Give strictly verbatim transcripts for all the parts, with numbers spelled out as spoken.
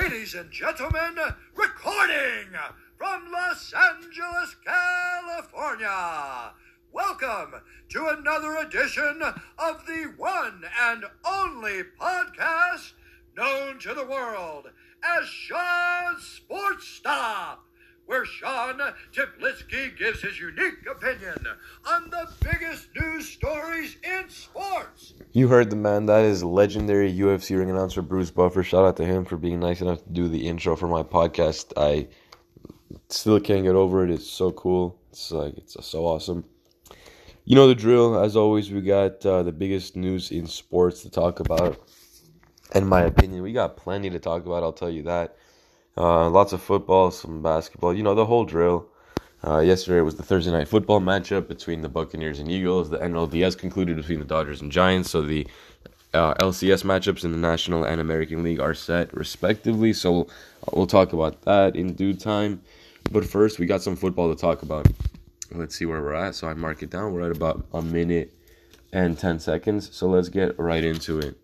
Ladies and gentlemen, recording from Los Angeles, California, welcome to another edition of the one and only podcast known to the world as Sean's Sports Stop, where Sean Teplitsky gives his unique opinion on the biggest news stories in sports. You heard the man. That is legendary U F C ring announcer Bruce Buffer. Shout out to him for being nice enough to do the intro for my podcast. I still can't get over it. It's so cool. It's like it's so awesome. You know the drill. As always, we got uh, the biggest news in sports to talk about. In my opinion, we got plenty to talk about. I'll tell you that. Uh, lots of football, some basketball. You know the whole drill. Uh, yesterday was the Thursday night football matchup between the Buccaneers and Eagles. The N L D S concluded between the Dodgers and Giants. So the uh, L C S matchups in the National and American League are set respectively. So we'll talk about that in due time. But first, we got some football to talk about. Let's see where we're at. So I mark it down. We're at about a minute and ten seconds. So let's get right into it.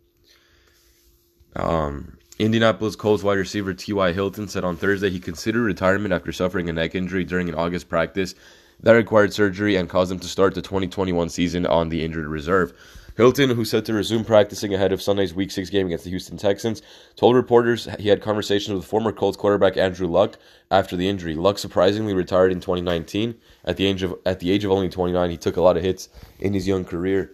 Um... Indianapolis Colts wide receiver T Y. Hilton said on Thursday he considered retirement after suffering a neck injury during an August practice that required surgery and caused him to start the twenty twenty-one season on the injured reserve. Hilton, who said to resume practicing ahead of Sunday's Week six game against the Houston Texans, told reporters he had conversations with former Colts quarterback Andrew Luck after the injury. Luck surprisingly retired in twenty nineteen. At the age of, at the age of only twenty-nine, he took a lot of hits in his young career.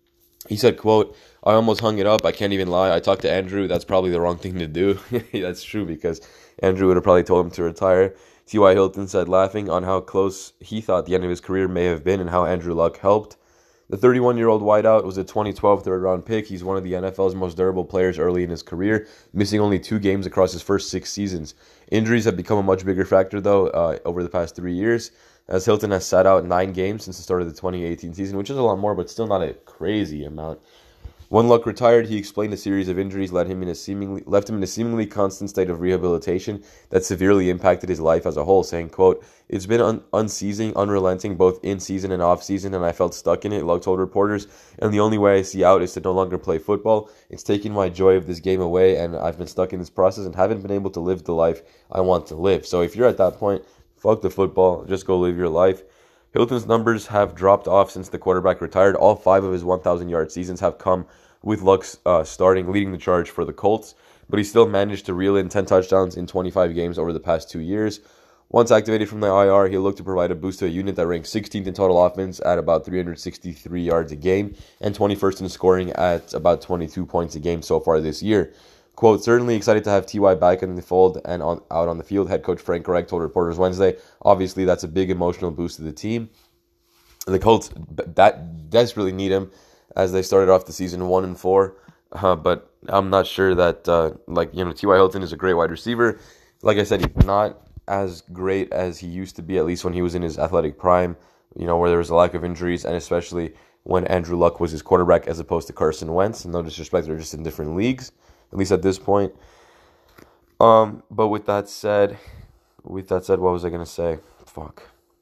He said, quote, "I almost hung it up. I can't even lie. I talked to Andrew. That's probably the wrong thing to do." That's true because Andrew would have probably told him to retire. T Y. Hilton said, laughing on how close he thought the end of his career may have been and how Andrew Luck helped. The thirty-one-year-old wideout was a twenty twelve third-round pick. He's one of the N F L's most durable players early in his career, missing only two games across his first six seasons. Injuries have become a much bigger factor, though, uh, over the past three years, as Hilton has sat out nine games since the start of the twenty eighteen season, which is a lot more, but still not a crazy amount. When Luck retired, he explained a series of injuries led him in a seemingly, left him in a seemingly constant state of rehabilitation that severely impacted his life as a whole, saying, quote, "It's been un- unceasing, unrelenting, both in season and off season, and I felt stuck in it," Luck told reporters, "and the only way I see out is to no longer play football. It's taken my joy of this game away, and I've been stuck in this process and haven't been able to live the life I want to live." So if you're at that point, fuck the football, just go live your life. Hilton's numbers have dropped off since the quarterback retired. All five of his one thousand-yard seasons have come with Luck uh, starting, leading the charge for the Colts, but he still managed to reel in ten touchdowns in twenty-five games over the past two years. Once activated from the I R, he'll look to provide a boost to a unit that ranks sixteenth in total offense at about three hundred sixty-three yards a game and twenty-first in scoring at about twenty-two points a game so far this year. Quote, "Certainly excited to have T Y back in the fold and on, out on the field," head coach Frank Reich told reporters Wednesday. Obviously, that's a big emotional boost to the team. The Colts that desperately need him as they started off the season one and four, uh, but I'm not sure that uh, like you know T Y. Hilton is a great wide receiver. Like I said, he's not as great as he used to be, at least when he was in his athletic prime. You know, where there was a lack of injuries, and especially when Andrew Luck was his quarterback as opposed to Carson Wentz. And no disrespect, they're just in different leagues, at least at this point. Um, but with that said, with that said, what was I gonna say? Fuck.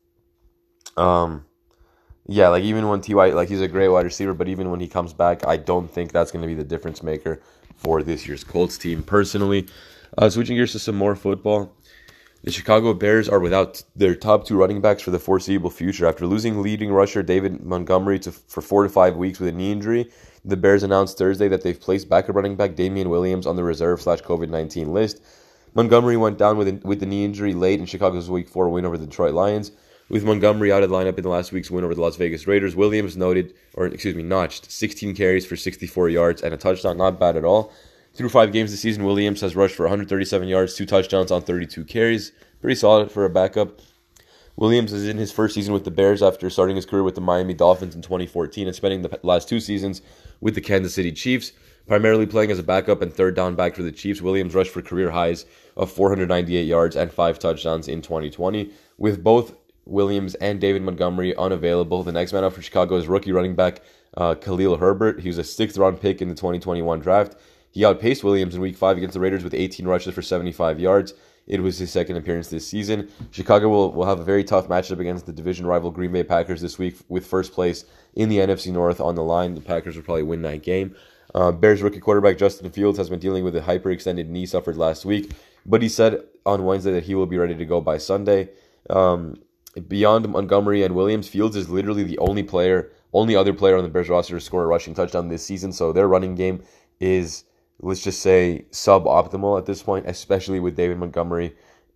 Um. Yeah, like even when T Y, like he's a great wide receiver, but even when he comes back, I don't think that's going to be the difference maker for this year's Colts team, personally. Uh, switching gears to some more football. The Chicago Bears are without their top two running backs for the foreseeable future. After losing leading rusher David Montgomery to, for four to five weeks with a knee injury, the Bears announced Thursday that they've placed backup running back Damian Williams on the reserve slash COVID nineteen list. Montgomery went down with, a, with the knee injury late in Chicago's Week four win over the Detroit Lions. With Montgomery out of the lineup in the last week's win over the Las Vegas Raiders, Williams noted, or excuse me, notched sixteen carries for sixty-four yards and a touchdown. Not bad at all. Through five games this season, Williams has rushed for one hundred thirty-seven yards, two touchdowns on thirty-two carries. Pretty solid for a backup. Williams is in his first season with the Bears after starting his career with the Miami Dolphins in twenty fourteen and spending the last two seasons with the Kansas City Chiefs. Primarily playing as a backup and third down back for the Chiefs, Williams rushed for career highs of four hundred ninety-eight yards and five touchdowns in twenty twenty. With both Williams and David Montgomery unavailable, the next man up for Chicago is rookie running back uh, Khalil Herbert. He was a sixth round pick in the twenty twenty-one draft. He outpaced Williams in week five against the Raiders with eighteen rushes for seventy-five yards. It was his second appearance this season. Chicago will, will have a very tough matchup against the division rival Green Bay Packers this week with first place in the N F C North on the line. The Packers will probably win that game. Uh, Bears rookie quarterback Justin Fields has been dealing with a hyperextended knee suffered last week. but he said on Wednesday that he will be ready to go by Sunday. Um, beyond Montgomery and Williams, Fields is literally the only player, only other player on the Bears roster to score a rushing touchdown this season. So their running game is, let's just say, suboptimal at this point, especially with David Montgomery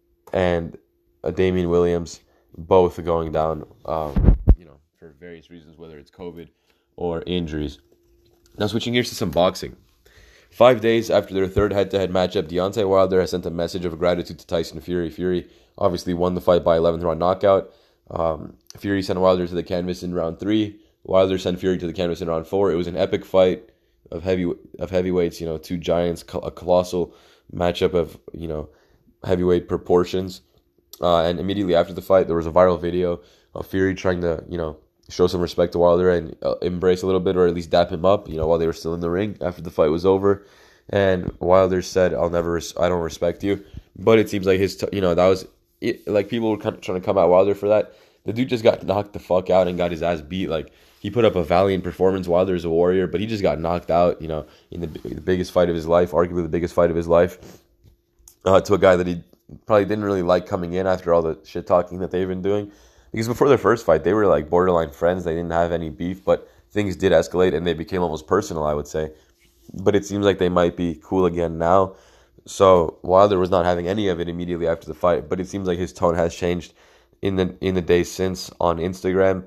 and uh, Damian Williams both going down, um, you know, for various reasons, whether it's COVID or injuries. Now switching gears to some boxing. Five days after their third head-to-head matchup, Deontay Wilder has sent a message of gratitude to Tyson Fury. Fury obviously won the fight by eleventh round knockout. Um, Fury sent Wilder to the canvas in round three. Wilder sent Fury to the canvas in round four. It was an epic fight of heavy of heavyweights. You know, two giants, a colossal matchup of you know heavyweight proportions. Uh, and immediately after the fight, there was a viral video of Fury trying to you know show some respect to Wilder and uh, embrace a little bit, or at least dap him up, you know, while they were still in the ring after the fight was over. And Wilder said, "I'll never, res- I don't respect you." But it seems like his, t- you know, that was it, like people were kind of trying to come at Wilder for that. The dude just got knocked the fuck out and got his ass beat. Like he put up a valiant performance. Wilder is a warrior, but he just got knocked out, you know, in the, the biggest fight of his life, arguably the biggest fight of his life, uh, to a guy that he probably didn't really like coming in after all the shit talking that they've been doing. Because before their first fight, they were like borderline friends. They didn't have any beef, but things did escalate and they became almost personal, I would say. But it seems like they might be cool again now. So Wilder was not having any of it immediately after the fight, but it seems like his tone has changed in the in the days since on Instagram.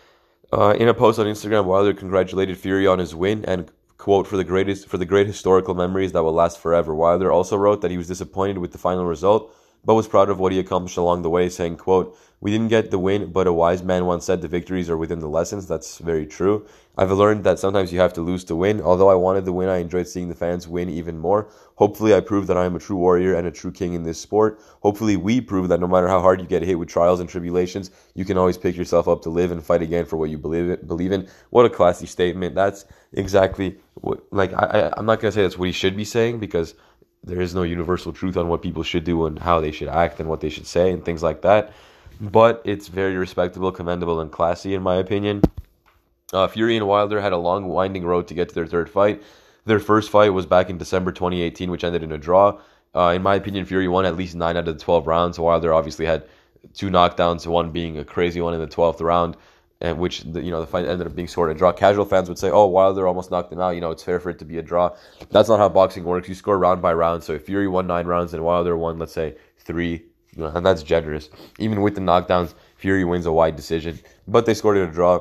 Uh, in a post on Instagram, Wilder congratulated Fury on his win and, quote, for the greatest for the great historical memories that will last forever. Wilder also wrote that he was disappointed with the final result, but was proud of what he accomplished along the way, saying, quote, "We didn't get the win, but a wise man once said the victories are within the lessons." That's very true. I've learned that sometimes you have to lose to win. Although I wanted the win, I enjoyed seeing the fans win even more. Hopefully I proved that I am a true warrior and a true king in this sport. Hopefully we prove that no matter how hard you get hit with trials and tribulations, you can always pick yourself up to live and fight again for what you believe in. Believe in. What a classy statement. That's exactly what, like, I, I, I'm not going to say that's what he should be saying, because there is no universal truth on what people should do and how they should act and what they should say and things like that. But it's very respectable, commendable, and classy in my opinion. Uh, Fury and Wilder had a long, winding road to get to their third fight. Their first fight was back in December twenty eighteen, which ended in a draw. Uh, in my opinion, Fury won at least nine out of the twelve rounds. Wilder obviously had two knockdowns, one being a crazy one in the twelfth round, and which the, you know the fight ended up being sort of a draw. Casual fans would say, "Oh, Wilder almost knocked him out. You know, it's fair for it to be a draw." That's not how boxing works. You score round by round. So if Fury won nine rounds and Wilder won, let's say, three, you know, and that's generous. Even with the knockdowns, Fury wins a wide decision, but they scored it a draw.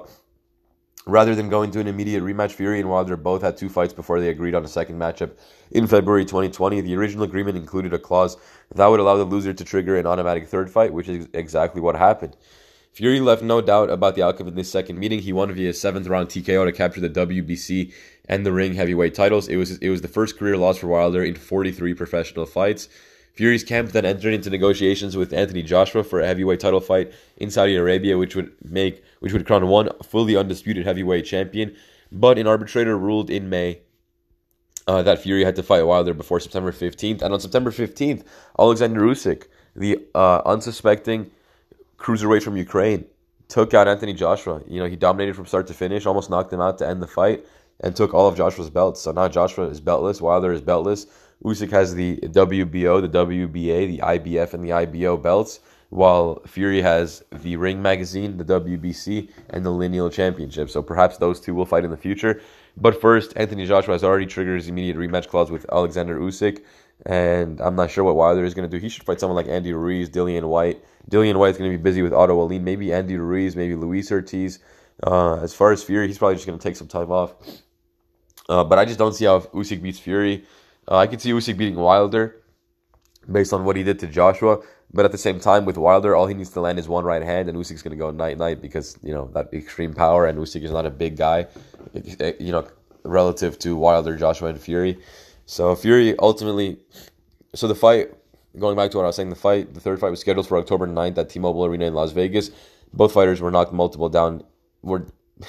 Rather than going to an immediate rematch, Fury and Wilder both had two fights before they agreed on a second matchup in February twenty twenty. The original agreement included a clause that would allow the loser to trigger an automatic third fight, which is exactly what happened. Fury left no doubt about the outcome of this second meeting. He won via seventh round T K O to capture the W B C and the ring heavyweight titles. It was it was the first career loss for Wilder in forty-three professional fights. Fury's camp then entered into negotiations with Anthony Joshua for a heavyweight title fight in Saudi Arabia, which would make which would crown one fully undisputed heavyweight champion. But an arbitrator ruled in May uh, that Fury had to fight Wilder before September fifteenth. And on September fifteenth, Alexander Usyk, the uh, unsuspecting cruiserweight from Ukraine, took out Anthony Joshua. You know, he dominated from start to finish, almost knocked him out to end the fight, and took all of Joshua's belts. So now Joshua is beltless, Wilder is beltless. Usyk has the W B O, the W B A, the I B F, and the I B O belts, while Fury has the Ring Magazine, the W B C, and the Lineal Championship. So perhaps those two will fight in the future. But first, Anthony Joshua has already triggered his immediate rematch clause with Alexander Usyk, and I'm not sure what Wilder is going to do. He should fight someone like Andy Ruiz, Dillian White. Dillian White's going to be busy with Otto Wallin, maybe Andy Ruiz, maybe Luis Ortiz. Uh, as far as Fury, he's probably just going to take some time off. Uh, but I just don't see how Usyk beats Fury. Uh, I can see Usyk beating Wilder based on what he did to Joshua. But at the same time, with Wilder, all he needs to land is one right hand, and Usyk's going to go night-night because, you know, that extreme power, and Usyk is not a big guy, you know, relative to Wilder, Joshua, and Fury. So Fury ultimately... So the fight, going back to what I was saying, the fight, the third fight was scheduled for October ninth at T-Mobile Arena in Las Vegas. Both fighters were knocked multiple down... Were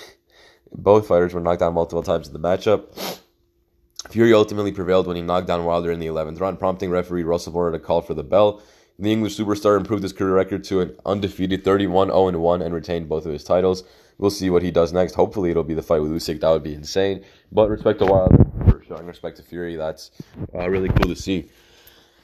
Both fighters were knocked down multiple times in the matchup. Fury ultimately prevailed when he knocked down Wilder in the eleventh round, prompting referee Russell Porter to call for the bell. The English superstar improved his career record to an undefeated thirty-one oh one and retained both of his titles. We'll see what he does next. Hopefully it'll be the fight with Usyk. That would be insane. But respect to Wilder for showing respect to Fury. That's uh, really cool to see.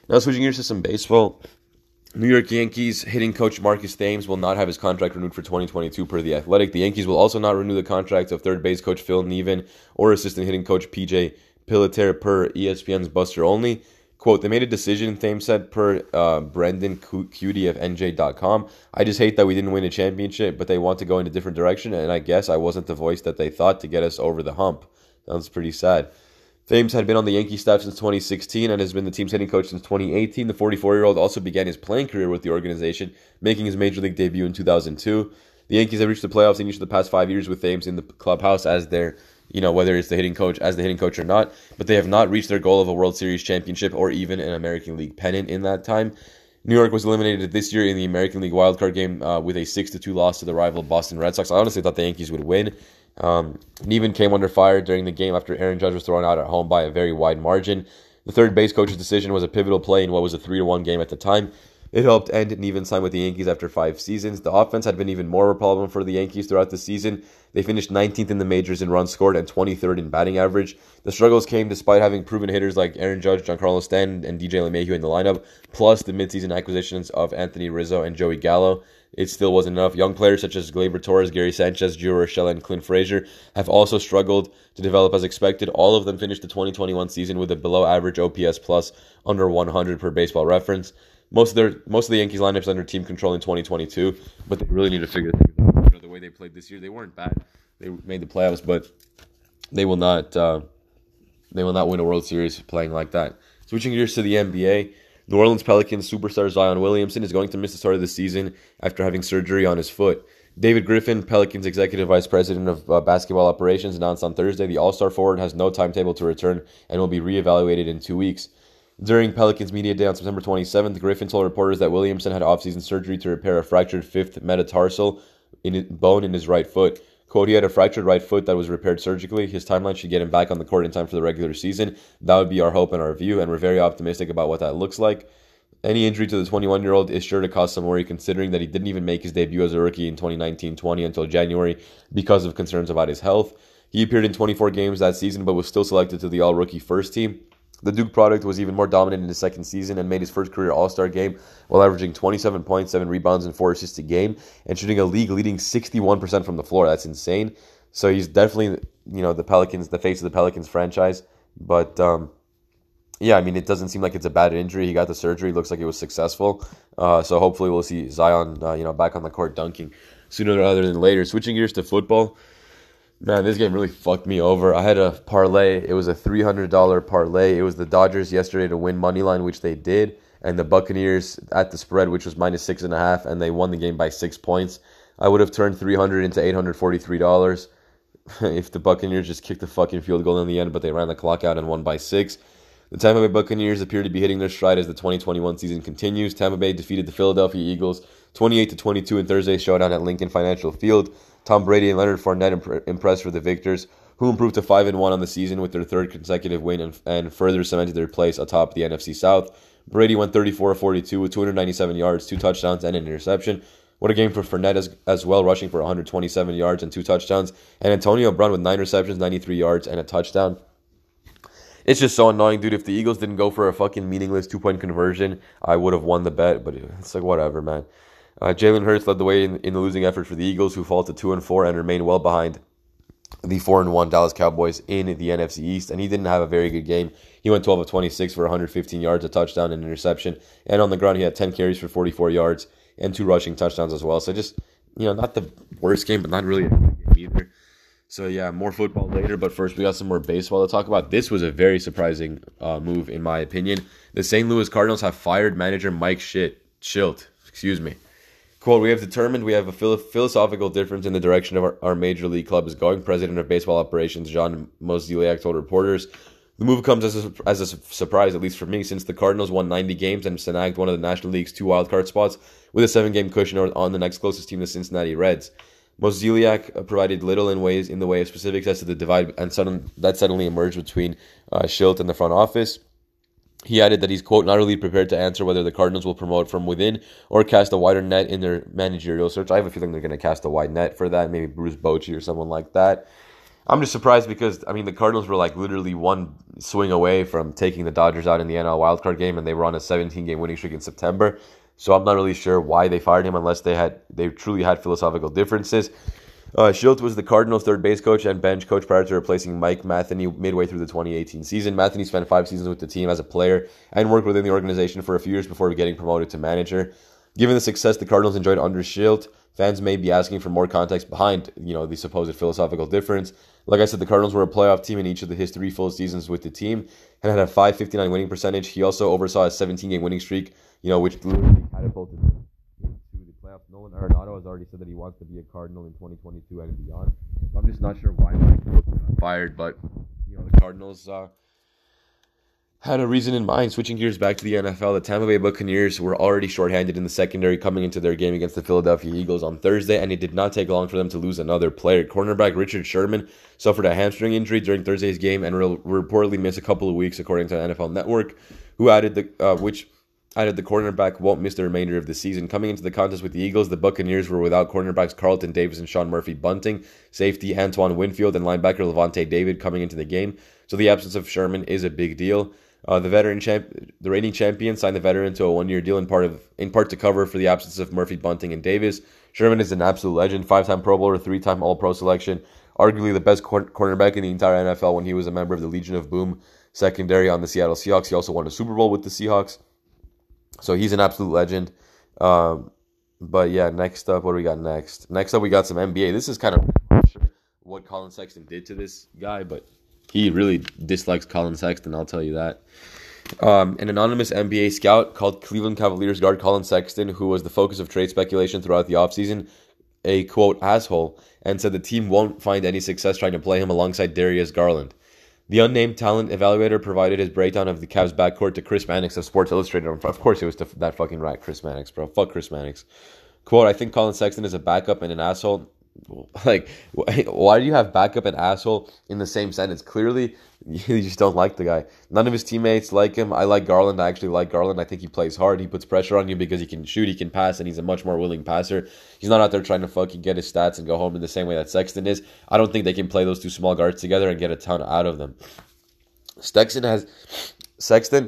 Now switching gears to some baseball. New York Yankees hitting coach Marcus Thames will not have his contract renewed for twenty twenty-two per The Athletic. The Yankees will also not renew the contract of third base coach Phil Nevin or assistant hitting coach P J Pilater per E S P N's Buster Olney. Quote, they made a decision, Thames said, per uh, Brendan Cutie of N J dot com. I just hate that we didn't win a championship, but they want to go in a different direction, and I guess I wasn't the voice that they thought to get us over the hump. Sounds pretty sad. Thames had been on the Yankee staff since twenty sixteen and has been the team's hitting coach since twenty eighteen. The forty-four-year-old also began his playing career with the organization, making his major league debut in two thousand two. The Yankees have reached the playoffs in each of the past five years with Thames in the clubhouse as their, you know, whether it's the hitting coach, as the hitting coach or not, but they have not reached their goal of a World Series championship or even an American League pennant in that time. New York was eliminated this year in the American League wildcard game uh, with a six to two loss to the rival Boston Red Sox. I honestly thought the Yankees would win. Um, Nevin came under fire during the game after Aaron Judge was thrown out at home by a very wide margin. The third base coach's decision was a pivotal play in what was a three to one game at the time. It helped end Nevin's time with the Yankees after five seasons. The offense had been even more of a problem for the Yankees throughout the season. They finished nineteenth in the majors in runs scored and twenty-third in batting average. The struggles came despite having proven hitters like Aaron Judge, Giancarlo Stanton, and D J LeMahieu in the lineup, plus the midseason acquisitions of Anthony Rizzo and Joey Gallo. It still wasn't enough. Young players such as Gleyber Torres, Gary Sanchez, Gio Urshela, and Clint Frazier have also struggled to develop as expected. All of them finished the twenty twenty-one season with a below-average O P S plus under one hundred per Baseball Reference. Most of their most of the Yankees lineups under team control in twenty twenty-two, but they really need to figure things out. You know, the way they played this year, they weren't bad. They made the playoffs, but they will not uh, they will not win a World Series playing like that. Switching gears to the N B A, New Orleans Pelicans superstar Zion Williamson is going to miss the start of the season after having surgery on his foot. David Griffin, Pelicans Executive Vice President of uh, Basketball Operations, announced on Thursday the All-Star forward has no timetable to return and will be reevaluated in two weeks. During Pelicans Media Day on September twenty-seventh, Griffin told reporters that Williamson had off-season surgery to repair a fractured fifth metatarsal in his, bone in his right foot. Quote, he had a fractured right foot that was repaired surgically. His timeline should get him back on the court in time for the regular season. That would be our hope and our view, and we're very optimistic about what that looks like. Any injury to the twenty-one-year-old is sure to cause some worry, considering that he didn't even make his debut as a rookie in twenty nineteen twenty until January because of concerns about his health. He appeared in twenty-four games that season, but was still selected to the All-Rookie First Team. The Duke product was even more dominant in his second season and made his first career All-Star game while averaging twenty-seven points, seven rebounds, and four assists a game, and shooting a league-leading sixty-one percent from the floor. That's insane. So he's definitely, you know, the Pelicans, the face of the Pelicans franchise. But, um, yeah, I mean, it doesn't seem like it's a bad injury. He got the surgery. Looks like it was successful. Uh, so hopefully we'll see Zion, uh, you know, back on the court dunking sooner rather than later. Switching gears to football. Man, this game really fucked me over. I had a parlay. It was a three hundred dollars parlay. It was the Dodgers yesterday to win money line, which they did, and the Buccaneers at the spread, which was minus six and a half, and they won the game by six points. I would have turned three hundred dollars into eight hundred forty-three dollars if the Buccaneers just kicked the fucking field goal in the end, but they ran the clock out and won by six. The Tampa Bay Buccaneers appear to be hitting their stride as the twenty twenty-one season continues. Tampa Bay defeated the Philadelphia Eagles twenty-eight to twenty-two in Thursday's showdown at Lincoln Financial Field. Tom Brady and Leonard Fournette imp- impressed for the victors, who improved to five and one on the season with their third consecutive win and, and further cemented their place atop the N F C South. Brady went thirty-four of forty-two with two hundred ninety-seven yards, two touchdowns, and an interception. What a game for Fournette as, as well, rushing for one hundred twenty-seven yards and two touchdowns. And Antonio Brown with nine receptions, ninety-three yards, and a touchdown. It's just so annoying, dude. If the Eagles didn't go for a fucking meaningless two-point conversion, I would have won the bet. But it's like, whatever, man. Uh, Jalen Hurts led the way in, in the losing effort for the Eagles, who fall to two and four and remain well behind the four and one Dallas Cowboys in the N F C East. And he didn't have a very good game. He went twelve of twenty-six for one hundred fifteen yards, a touchdown, and an interception. And on the ground, he had ten carries for forty-four yards and two rushing touchdowns as well. So just, you know, not the worst game, but not really a good game either. So yeah, more football later, but first we got some more baseball to talk about. This was a very surprising uh, move, in my opinion. The Saint Louis Cardinals have fired manager Mike Shit, Schilt, excuse me. Quote, we have determined we have a philo- philosophical difference in the direction of our, our major league club is going. President of Baseball Operations John Mozeliak told reporters. The move comes as a, as a surprise, at least for me, since the Cardinals won ninety games and snagged one of the National League's two wildcard spots with a seven-game cushion on the next closest team, the Cincinnati Reds. Mozeliak provided little in ways in the way of specifics as to the divide and sudden, that suddenly emerged between uh, Schilt and the front office. He added that he's, quote, not really prepared to answer whether the Cardinals will promote from within or cast a wider net in their managerial search. I have a feeling they're going to cast a wide net for that, maybe Bruce Bochy or someone like that. I'm just surprised because, I mean, the Cardinals were like literally one swing away from taking the Dodgers out in the N L wildcard game, and they were on a seventeen-game winning streak in September. So I'm not really sure why they fired him unless they had they truly had philosophical differences. Uh, Shildt was the Cardinals' third base coach and bench coach prior to replacing Mike Matheny midway through the twenty eighteen season. Matheny spent five seasons with the team as a player and worked within the organization for a few years before getting promoted to manager. Given the success the Cardinals enjoyed under Shildt, fans may be asking for more context behind, you know, the supposed philosophical difference. Like I said, the Cardinals were a playoff team in each of the, his three full seasons with the team and had a five fifty-nine winning percentage. He also oversaw a seventeen-game winning streak, you know, which literally catapulted him into the playoffs. Nolan Arenado has already said that he wants to be a Cardinal in twenty twenty-two and beyond. So I'm just not sure why Mike Shildt got fired, but, you know, the Cardinals uh, had a reason in mind. Switching gears back to the N F L, the Tampa Bay Buccaneers were already shorthanded in the secondary coming into their game against the Philadelphia Eagles on Thursday, and it did not take long for them to lose another player. Cornerback Richard Sherman suffered a hamstring injury during Thursday's game and will reportedly miss a couple of weeks, according to the N F L Network, who added the uh, which added the cornerback won't miss the remainder of the season. Coming into the contest with the Eagles, the Buccaneers were without cornerbacks Carlton Davis and Sean Murphy Bunting, safety Antoine Winfield, and linebacker Levante David coming into the game. So the absence of Sherman is a big deal. Uh, the veteran champ, the reigning champion, signed the veteran to a one-year deal in part of in part to cover for the absence of Murphy, Bunting, and Davis. Sherman is an absolute legend, five-time Pro Bowler, three-time All-Pro selection, arguably the best cor- cornerback in the entire N F L when he was a member of the Legion of Boom secondary on the Seattle Seahawks. He also won a Super Bowl with the Seahawks, so he's an absolute legend. Um, but yeah, next up, what do we got next? Next up, we got some N B A. This is kind of I'm not sure what Colin Sexton did to this guy, but he really dislikes Colin Sexton, I'll tell you that. Um, an anonymous N B A scout called Cleveland Cavaliers guard Colin Sexton, who was the focus of trade speculation throughout the offseason, a, quote, asshole, and said the team won't find any success trying to play him alongside Darius Garland. The unnamed talent evaluator provided his breakdown of the Cavs' backcourt to Chris Mannix of Sports Illustrated. Of course it was to that fucking rat, Chris Mannix, bro. Fuck Chris Mannix. Quote, I think Colin Sexton is a backup and an asshole. Like, why do you have backup and asshole in the same sentence? Clearly, you just don't like the guy. None of his teammates like him. I like Garland. I actually like Garland. I think he plays hard. He puts pressure on you because he can shoot, he can pass, and he's a much more willing passer. He's not out there trying to fucking get his stats and go home in the same way that Sexton is. I don't think they can play those two small guards together and get a ton out of them. Sexton has Sexton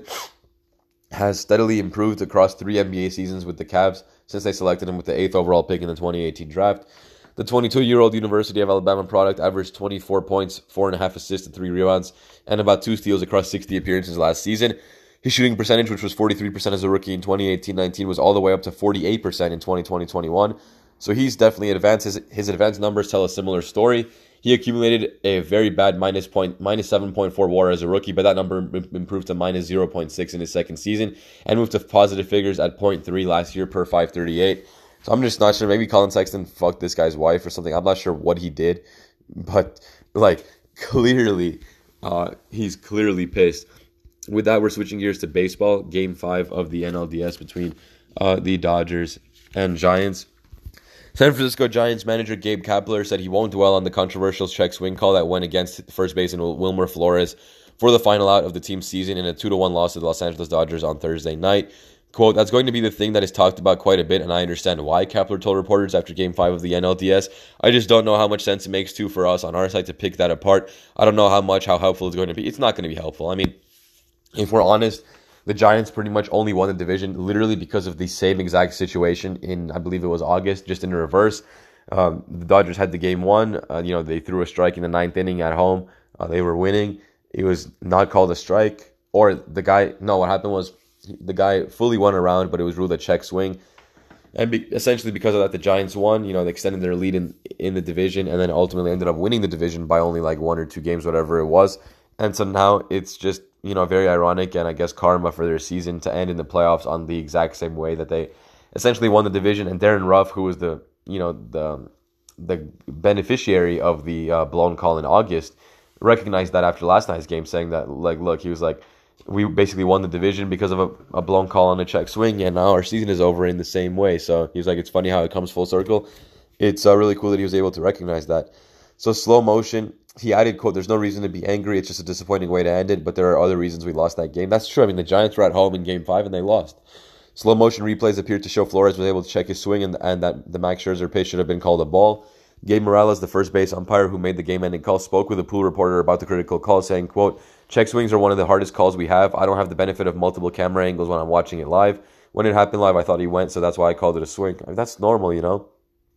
has steadily improved across three N B A seasons with the Cavs since they selected him with the eighth overall pick in the twenty eighteen draft. The twenty-two-year-old University of Alabama product averaged twenty-four points, four and a half assists, and three rebounds, and about two steals across sixty appearances last season. His shooting percentage, which was forty-three percent as a rookie in twenty eighteen nineteen, was all the way up to forty-eight percent in twenty twenty twenty-one. So he's definitely advanced. His, his advanced numbers tell a similar story. He accumulated a very bad minus point, minus seven point four W A R as a rookie, but that number improved to minus zero point six in his second season and moved to positive figures at zero point three last year per five thirty-eight. So I'm just not sure. Maybe Colin Sexton fucked this guy's wife or something. I'm not sure what he did, but like clearly, uh, he's clearly pissed. With that, we're switching gears to baseball. Game five of the N L D S between uh, the Dodgers and Giants. San Francisco Giants manager Gabe Kapler said he won't dwell on the controversial check swing call that went against first baseman Wilmer Flores for the final out of the team's season in a two to one loss to the Los Angeles Dodgers on Thursday night. Quote, that's going to be the thing that is talked about quite a bit, and I understand why, Kapler told reporters after Game five of the N L D S. I just don't know how much sense it makes, too, for us on our side to pick that apart. I don't know how much, how helpful it's going to be. It's not going to be helpful. I mean, if we're honest, the Giants pretty much only won the division literally because of the same exact situation in, I believe it was August, just in reverse. Um, the Dodgers had the game one. Uh, you know, they threw a strike in the ninth inning at home. Uh, they were winning. It was not called a strike. Or the guy, no, what happened was, the guy fully won around, but it was ruled a check swing. And be, essentially because of that, the Giants won. You know, they extended their lead in, in the division and then ultimately ended up winning the division by only like one or two games, whatever it was. And so now it's just, you know, very ironic and I guess karma for their season to end in the playoffs on the exact same way that they essentially won the division. And Darren Ruff, who was the, you know, the the beneficiary of the uh, blown call in August, recognized that after last night's game, saying that, like, look, he was like, we basically won the division because of a, a blown call on a check swing, and now our season is over in the same way. So he was like, it's funny how it comes full circle. It's uh, really cool that he was able to recognize that. So slow motion, he added, quote, there's no reason to be angry. It's just a disappointing way to end it, but there are other reasons we lost that game. That's true. I mean, the Giants were at home in game five, and they lost. Slow motion replays appeared to show Flores was able to check his swing, and, and that the Max Scherzer pitch should have been called a ball. Gabe Morales, the first base umpire who made the game-ending call, spoke with a Pool reporter about the critical call, saying, quote, check swings are one of the hardest calls we have. I don't have the benefit of multiple camera angles when I'm watching it live. When it happened live, I thought he went, so that's why I called it a swing. I mean, that's normal, you know?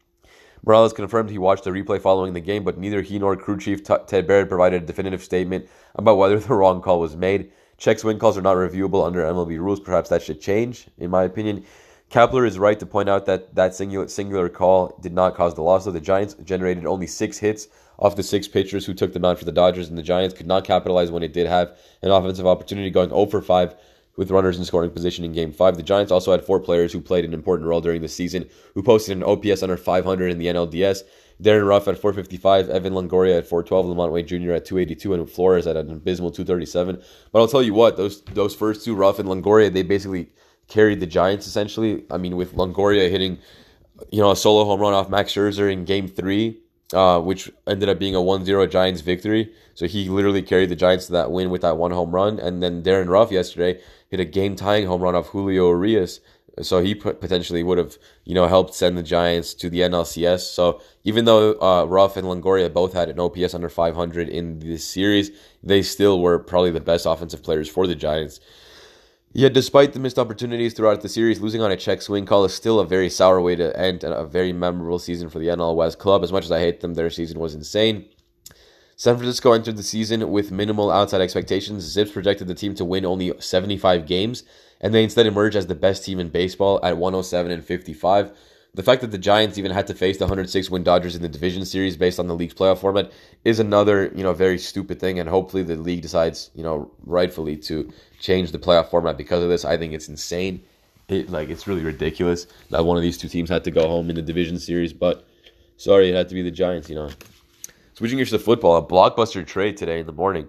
Morales confirmed he watched the replay following the game, but neither he nor crew chief T- Ted Barrett provided a definitive statement about whether the wrong call was made. Check swing calls are not reviewable under M L B rules. Perhaps that should change, in my opinion. Kapler is right to point out that that singular, singular call did not cause the loss, though the Giants generated only six hits off the six pitchers who took the mound for the Dodgers, and the Giants could not capitalize when it did have an offensive opportunity, going zero for five with runners in scoring position in Game five. The Giants also had four players who played an important role during the season, who posted an O P S under five hundred in the N L D S. Darren Ruff at four fifty-five, Evan Longoria at four twelve, Lamont Wade Junior at two eighty-two, and Flores at an abysmal two thirty-seven. But I'll tell you what, those those first two, Ruff and Longoria, they basically carried the Giants, essentially. I mean, with Longoria hitting, you know, a solo home run off Max Scherzer in Game three, uh, which ended up being a one zero Giants victory. So he literally carried the Giants to that win with that one home run. And then Darren Ruff yesterday hit a game-tying home run off Julio Urias. So he potentially would have, you know, helped send the Giants to the N L C S. So even though uh, Ruff and Longoria both had an O P S under five hundred in this series, they still were probably the best offensive players for the Giants. Yet despite the missed opportunities throughout the series, losing on a check swing call is still a very sour way to end a very memorable season for the N L West club. As much as I hate them, their season was insane. San Francisco entered the season with minimal outside expectations. Zips projected the team to win only seventy-five games, and they instead emerged as the best team in baseball at one oh seven and fifty-five. The fact that the Giants even had to face the one hundred six win Dodgers in the division series based on the league's playoff format is another, you know, very stupid thing, and hopefully the league decides, you know, rightfully to change the playoff format because of this. I think it's insane. It like it's really ridiculous that one of these two teams had to go home in the division series, but sorry, it had to be the Giants, you know. Switching gears to football, a blockbuster trade today in the morning,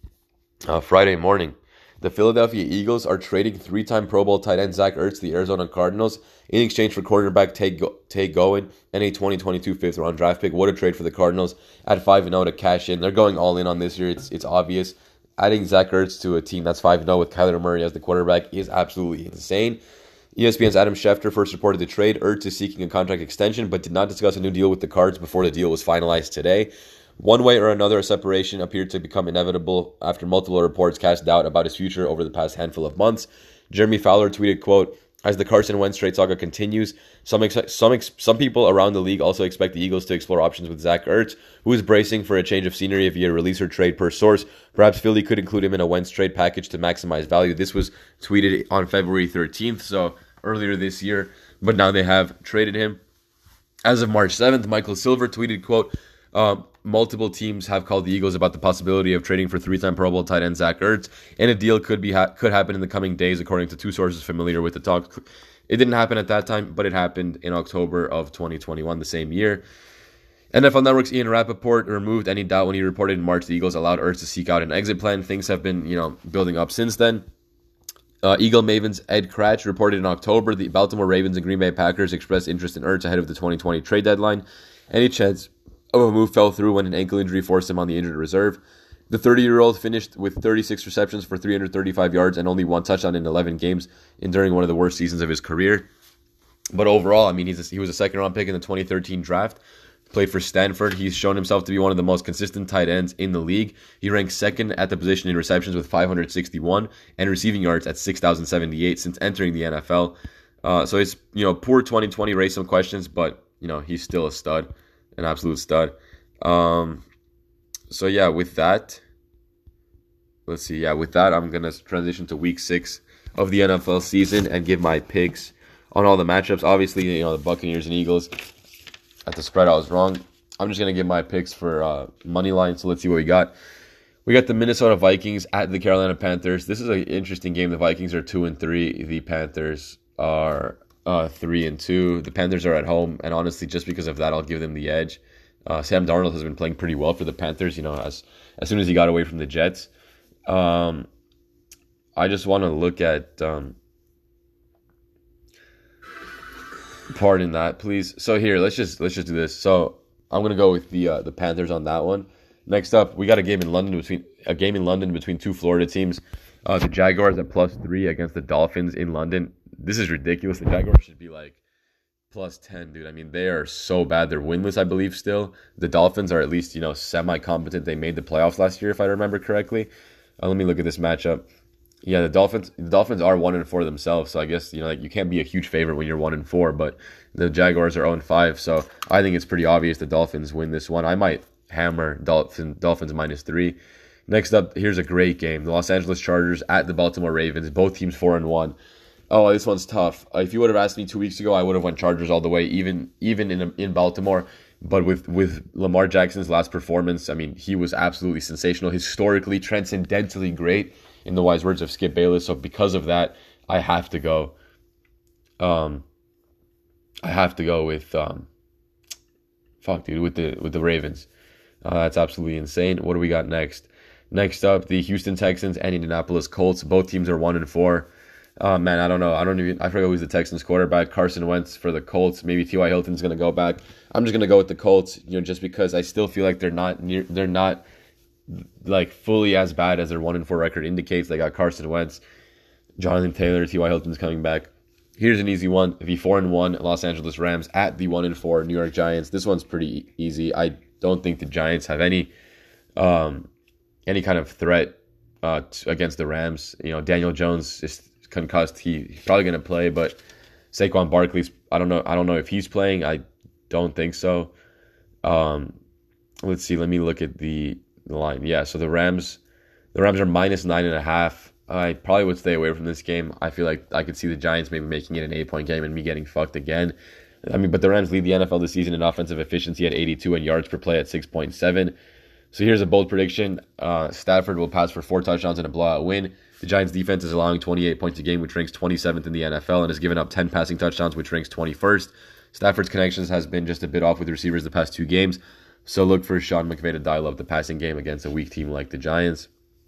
uh, Friday morning. The Philadelphia Eagles are trading three-time Pro Bowl tight end Zach Ertz to the Arizona Cardinals in exchange for cornerback Tay, Go- Tay Gowan and a twenty twenty-two fifth-round draft pick. What a trade for the Cardinals at five and oh to cash in. They're going all in on this year. It's it's obvious. Adding Zach Ertz to a team that's five and oh with Kyler Murray as the quarterback is absolutely insane. E S P N's Adam Schefter first reported the trade. Ertz is seeking a contract extension, but did not discuss a new deal with the Cards before the deal was finalized today. One way or another, a separation appeared to become inevitable after multiple reports cast doubt about his future over the past handful of months. Jeremy Fowler tweeted, quote, as the Carson Wentz trade saga continues, some ex- some ex- some people around the league also expect the Eagles to explore options with Zach Ertz, who is bracing for a change of scenery via release or trade per source. Perhaps Philly could include him in a Wentz trade package to maximize value. This was tweeted on February thirteenth, so earlier this year, but now they have traded him. As of March seventh, Michael Silver tweeted, quote, uh, multiple teams have called the Eagles about the possibility of trading for three-time Pro Bowl tight end Zach Ertz, and a deal could be ha- could happen in the coming days, according to two sources familiar with the talk. It didn't happen at that time, but it happened in October of twenty twenty-one, the same year. N F L Network's Ian Rappaport removed any doubt when he reported in March the Eagles allowed Ertz to seek out an exit plan. Things have been, you know, building up since then. Uh, Eagle Mavens Ed Cratch reported in October the Baltimore Ravens and Green Bay Packers expressed interest in Ertz ahead of the twenty twenty trade deadline. Any chance of a move fell through when an ankle injury forced him on the injured reserve. The thirty-year-old finished with thirty-six receptions for three hundred thirty-five yards and only one touchdown in eleven games in during one of the worst seasons of his career. But overall, I mean, he's a, he was a second-round pick in the twenty thirteen draft. Played for Stanford. He's shown himself to be one of the most consistent tight ends in the league. He ranks second at the position in receptions with five hundred sixty-one and receiving yards at six thousand seventy-eight since entering the N F L. Uh, so it's, you know, poor twenty twenty raised some questions, but, you know, he's still a stud, an absolute stud. Um, so yeah, with that, let's see. Yeah, with that, I'm going to transition to week six of the N F L season and give my picks on all the matchups. Obviously, you know, the Buccaneers and Eagles. At the spread, I was wrong. I'm just going to give my picks for uh, money line. So let's see what we got. We got the Minnesota Vikings at the Carolina Panthers. This is an interesting game. The Vikings are two and three. The Panthers are uh, three and two. The Panthers are at home, and honestly, just because of that, I'll give them the edge. Uh, Sam Darnold has been playing pretty well for the Panthers. You know, as as soon as he got away from the Jets. Um, I just want to look at. Um, Pardon that, please. So here, let's just let's just do this. So I'm gonna go with the uh, the Panthers on that one. Next up, we got a game in London between a game in London between two Florida teams. Uh, the Jaguars at plus three against the Dolphins in London. This is ridiculous. The Jaguars should be like plus ten, dude. I mean, they are so bad. They're winless, I believe, still. The Dolphins are at least, you know, semi-competent. They made the playoffs last year, if I remember correctly. Uh, let me look at this matchup. Yeah, the Dolphins the Dolphins are one and four themselves, so I guess, you know, like, you can't be a huge favorite when you're one and four, but the Jaguars are zero and five, so I think it's pretty obvious the Dolphins win this one. I might hammer Dolphin, Dolphins minus three. Next up, here's a great game. The Los Angeles Chargers at the Baltimore Ravens. Both teams four and one. Oh, this one's tough. Uh, if you would have asked me two weeks ago, I would have went Chargers all the way, even even in in Baltimore. But with, with Lamar Jackson's last performance, I mean, he was absolutely sensational, historically, transcendentally great, in the wise words of Skip Bayless. So because of that, I have to go. Um, I have to go with um, fuck, dude, with the with the Ravens. Uh, that's absolutely insane. What do we got next? Next up, the Houston Texans and Indianapolis Colts. Both teams are one and four. Uh, man, I don't know. I don't even. I forget who's the Texans quarterback. Carson Wentz for the Colts. Maybe T Y. Hilton's gonna go back. I'm just gonna go with the Colts. You know, just because I still feel like they're not near. They're not like fully as bad as their one and four record indicates. They got Carson Wentz, Jonathan Taylor, T Y. Hilton's coming back. Here's an easy one: the four and one Los Angeles Rams at the one and four New York Giants. This one's pretty easy. I don't think the Giants have any, um, any kind of threat uh, t- against the Rams. You know, Daniel Jones is concussed. He, he's probably going to play, but Saquon Barkley's, I don't know. I don't know if he's playing. I don't think so. Um, let's see. Let me look at the, the line. Yeah. So the Rams, the Rams are minus nine and a half. I probably would stay away from this game. I feel like I could see the Giants maybe making it an eight point game and me getting fucked again. I mean, but the Rams lead the N F L this season in offensive efficiency at eighty-two and yards per play at six point seven. So here's a bold prediction. Uh, Stafford will pass for four touchdowns and a blowout win. The Giants defense is allowing twenty-eight points a game, which ranks twenty-seventh in the N F L, and has given up ten passing touchdowns, which ranks twenty-first. Stafford's connections has been just a bit off with receivers the past two games. So look for Sean McVay to dial up the passing game against a weak team like the Giants.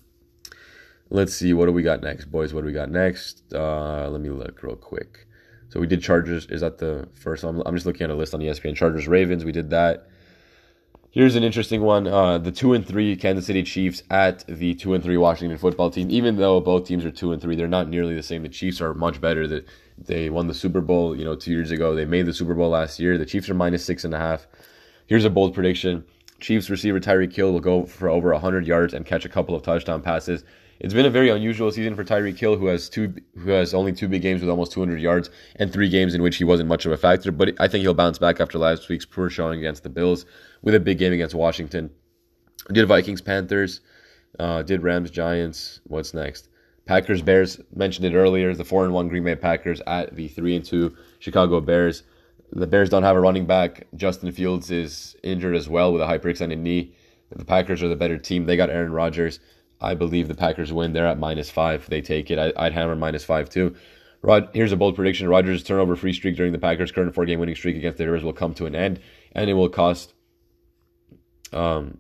Let's see. What do we got next, boys? What do we got next? Uh, let me look real quick. So we did Chargers. Is that the first one? I'm just looking at a list on E S P N. Chargers, Ravens. We did that. Here's an interesting one. Uh, the two and three Kansas City Chiefs at the two and three Washington Football Team. Even though both teams are two and three, they're not nearly the same. The Chiefs are much better. That they won the Super Bowl, you know, two years ago. They made the Super Bowl last year. The Chiefs are minus six and a half. Here's a bold prediction. Chiefs receiver Tyreek Hill will go for over one hundred yards and catch a couple of touchdown passes. It's been a very unusual season for Tyreek Hill, who has two, who has only two big games with almost two hundred yards and three games in which he wasn't much of a factor. But I think he'll bounce back after last week's poor showing against the Bills with a big game against Washington. Did Vikings, Panthers, uh, did Rams, Giants. What's next? Packers, Bears. Mentioned it earlier. The four and one Green Bay Packers at the three and two Chicago Bears. The Bears don't have a running back. Justin Fields is injured as well with a hyperextended knee. The Packers are the better team. They got Aaron Rodgers. I believe the Packers win. They're at minus five. They take it. I, I'd hammer minus five too. Rod, here's a bold prediction. Rodgers' turnover-free streak during the Packers' current four-game winning streak against the Bears will come to an end, and it will cost. Um.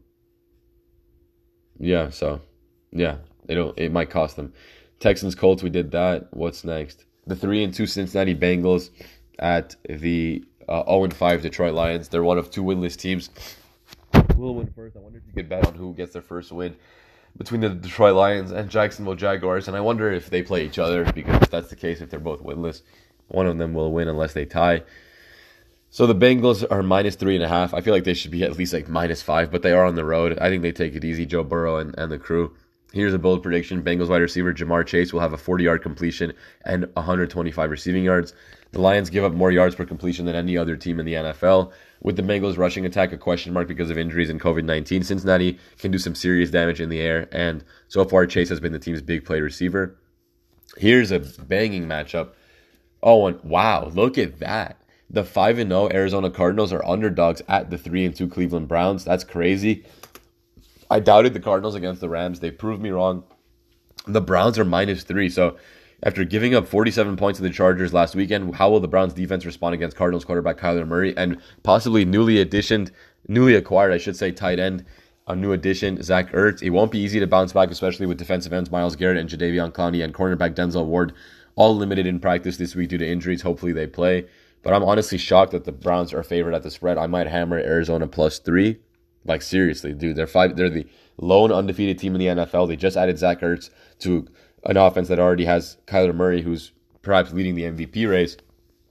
Yeah. So, yeah, it'll it might cost them. Texans, Colts. We did that. What's next? The three and two Cincinnati Bengals at the uh, zero and five Detroit Lions. They're one of two winless teams. We'll win first. I wonder if you could bet on who gets their first win between the Detroit Lions and Jacksonville Jaguars, and I wonder if they play each other, because if that's the case, if they're both winless, one of them will win unless they tie. So the Bengals are minus three and a half. I feel like they should be at least like minus five, but they are on the road. I think they take it easy, Joe Burrow and, and the crew. Here's a bold prediction. Bengals wide receiver Jamar Chase will have a forty-yard completion and one hundred twenty-five receiving yards. The Lions give up more yards per completion than any other team in the N F L. With the Bengals rushing attack a question mark because of injuries and covid nineteen, Cincinnati can do some serious damage in the air, and so far Chase has been the team's big play receiver. Here's a banging matchup. Oh, and wow, look at that. The five and oh Arizona Cardinals are underdogs at the three and two Cleveland Browns. That's crazy. I doubted the Cardinals against the Rams. They proved me wrong. The Browns are minus three, so after giving up forty-seven points to the Chargers last weekend, how will the Browns defense respond against Cardinals quarterback Kyler Murray and possibly newly additioned, newly acquired, I should say, tight end, a new addition, Zach Ertz? It won't be easy to bounce back, especially with defensive ends Myles Garrett and Jadeveon Clowney and cornerback Denzel Ward all limited in practice this week due to injuries. Hopefully they play. But I'm honestly shocked that the Browns are favored at the spread. I might hammer Arizona plus three. Like, seriously, dude, they're five. They're the lone undefeated team in the N F L. They just added Zach Ertz to an offense that already has Kyler Murray, who's perhaps leading the M V P race.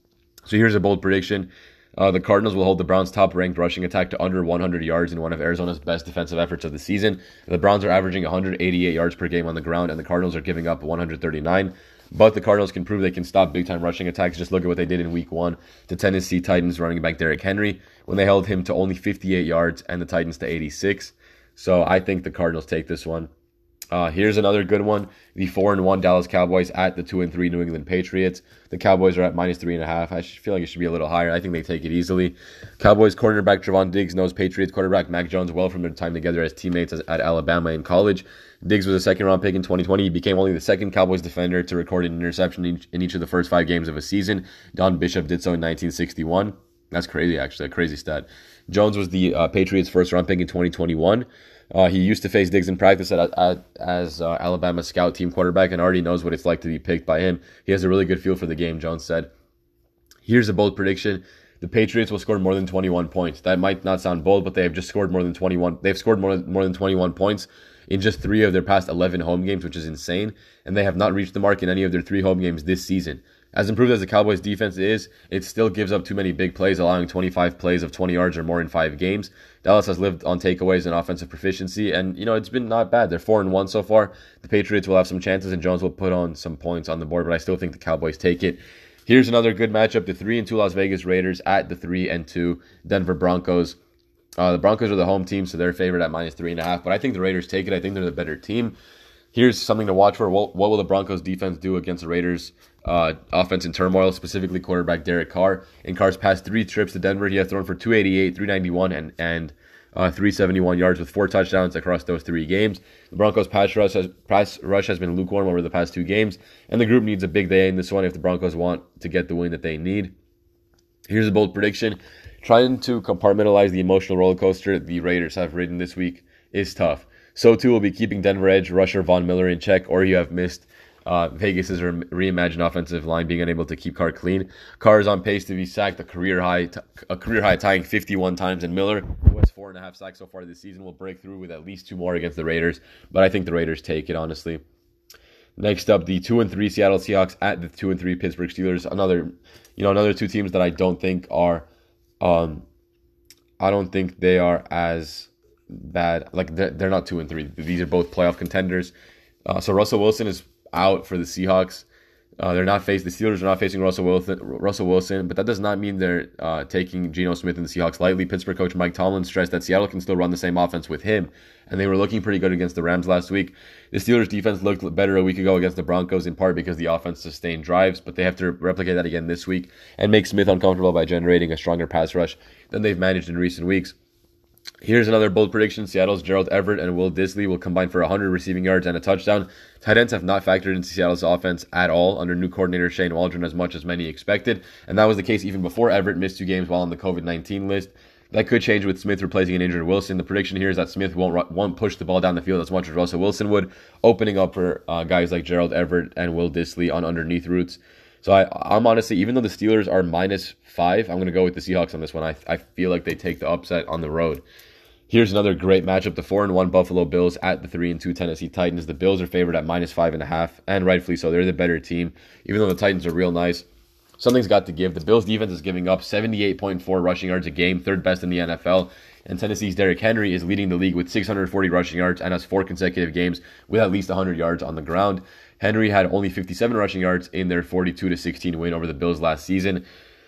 So here's a bold prediction. Uh, the Cardinals will hold the Browns' top-ranked rushing attack to under one hundred yards in one of Arizona's best defensive efforts of the season. The Browns are averaging one hundred eighty-eight yards per game on the ground, and the Cardinals are giving up one hundred thirty-nine. But the Cardinals can prove they can stop big-time rushing attacks. Just look at what they did in Week one to Tennessee Titans running back Derrick Henry when they held him to only fifty-eight yards and the Titans to eighty-six. So I think the Cardinals take this one. Uh, here's another good one. The four and one Dallas Cowboys at the two and three New England Patriots. The Cowboys are at minus three and a half. I feel like it should be a little higher. I think they take it easily. Cowboys cornerback Trevon Diggs knows Patriots quarterback Mac Jones well from their time together as teammates at Alabama in college. Diggs was a second-round pick in twenty twenty. He became only the second Cowboys defender to record an interception in each, in each of the first five games of a season. Don Bishop did so in nineteen sixty-one. That's crazy, actually. A crazy stat. Jones was the uh, Patriots' first-round pick in twenty twenty-one. Uh, he used to face Diggs in practice at, at, as uh, Alabama's scout team quarterback and already knows what it's like to be picked by him. He has a really good feel for the game, Jones said. Here's a bold prediction. The Patriots will score more than twenty-one points. That might not sound bold, but they have just scored more than twenty-one. They've scored more, more than twenty-one points in just three of their past eleven home games, which is insane. And they have not reached the mark in any of their three home games this season. As improved as the Cowboys' defense is, it still gives up too many big plays, allowing twenty-five plays of twenty yards or more in five games. Dallas has lived on takeaways and offensive proficiency, and, you know, it's been not bad. They're four and one so far. The Patriots will have some chances, and Jones will put on some points on the board, but I still think the Cowboys take it. Here's another good matchup. The three and two Las Vegas Raiders at the three and two Denver Broncos. Uh, the Broncos are the home team, so they're favored at minus three and a half, but I think the Raiders take it. I think they're the better team. Here's something to watch for. What, what will the Broncos defense do against the Raiders uh, offense in turmoil, specifically quarterback Derek Carr? In Carr's past three trips to Denver, he has thrown for two eighty-eight, three ninety-one, and, and uh, three seventy-one yards with four touchdowns across those three games. The Broncos' pass rush, has, pass rush has been lukewarm over the past two games, and the group needs a big day in this one if the Broncos want to get the win that they need. Here's a bold prediction. Trying to compartmentalize the emotional roller coaster the Raiders have ridden this week is tough. So too will be keeping Denver edge rusher Von Miller in check, or you have missed uh, Vegas' re- reimagined offensive line being unable to keep Carr clean. Carr is on pace to be sacked a career high, t- a career high tying fifty-one times, and Miller, who has four and a half sacks so far this season, will break through with at least two more against the Raiders. But I think the Raiders take it, honestly. Next up, the two and three Seattle Seahawks at the two and three Pittsburgh Steelers. Another, you know, another two teams that I don't think are, um, I don't think they are as bad. Like they're, they're not two and three. These are both playoff contenders. Uh, so Russell Wilson is out for the Seahawks. Uh, they're not facing the Steelers are not facing Russell Wilson. Russell Wilson, but that does not mean they're uh, taking Geno Smith and the Seahawks lightly. Pittsburgh coach Mike Tomlin stressed that Seattle can still run the same offense with him, and they were looking pretty good against the Rams last week. The Steelers defense looked better a week ago against the Broncos, in part because the offense sustained drives, but they have to replicate that again this week and make Smith uncomfortable by generating a stronger pass rush than they've managed in recent weeks. Here's another bold prediction. Seattle's Gerald Everett and Will Disley will combine for one hundred receiving yards and a touchdown. Tight ends have not factored into Seattle's offense at all under new coordinator Shane Waldron as much as many expected, and that was the case even before Everett missed two games while on the covid nineteen list. That could change with Smith replacing an injured Wilson. The prediction here is that Smith won't won't push the ball down the field as much as Russell Wilson would, opening up for uh, guys like Gerald Everett and Will Disley on underneath routes. So I, I'm honestly, even though the Steelers are minus five, I'm going to go with the Seahawks on this one. I, I feel like they take the upset on the road. Here's another great matchup. The four and one Buffalo Bills at the three and two Tennessee Titans. The Bills are favored at minus five and a half, and rightfully so. They're the better team, even though the Titans are real nice. Something's got to give. The Bills' defense is giving up seventy-eight point four rushing yards a game, third best in the N F L. And Tennessee's Derrick Henry is leading the league with six hundred forty rushing yards and has four consecutive games with at least one hundred yards on the ground. Henry had only fifty-seven rushing yards in their forty-two to sixteen win over the Bills last season.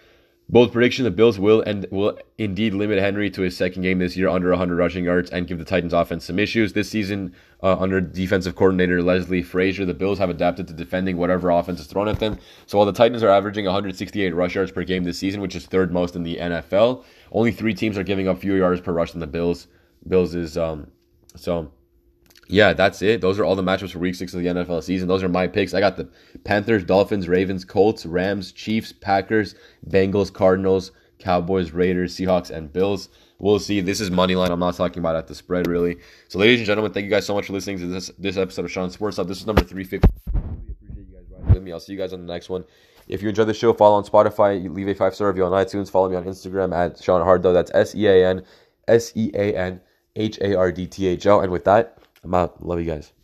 Bold prediction, the Bills will and will indeed limit Henry to his second game this year under one hundred rushing yards and give the Titans offense some issues. This season, uh, under defensive coordinator Leslie Frazier, the Bills have adapted to defending whatever offense is thrown at them. So while the Titans are averaging one hundred sixty-eight rush yards per game this season, which is third most in the N F L, only three teams are giving up fewer yards per rush than the Bills. Bills is, um, so... Yeah, that's it. Those are all the matchups for week six of the N F L season. Those are my picks. I got the Panthers, Dolphins, Ravens, Colts, Rams, Chiefs, Packers, Bengals, Cardinals, Cowboys, Raiders, Seahawks, and Bills. We'll see. This is money line. I'm not talking about at the spread, really. So, ladies and gentlemen, thank you guys so much for listening to this this episode of Sean Sports Hub. This is number three fifty. I really appreciate you guys riding with me. I'll see you guys on the next one. If you enjoyed the show, follow on Spotify. Leave a five-star review on iTunes. Follow me on Instagram at Sean Hardtho. That's S E A N S E A N H A R D T H O. And with that, I'm out. Love you guys.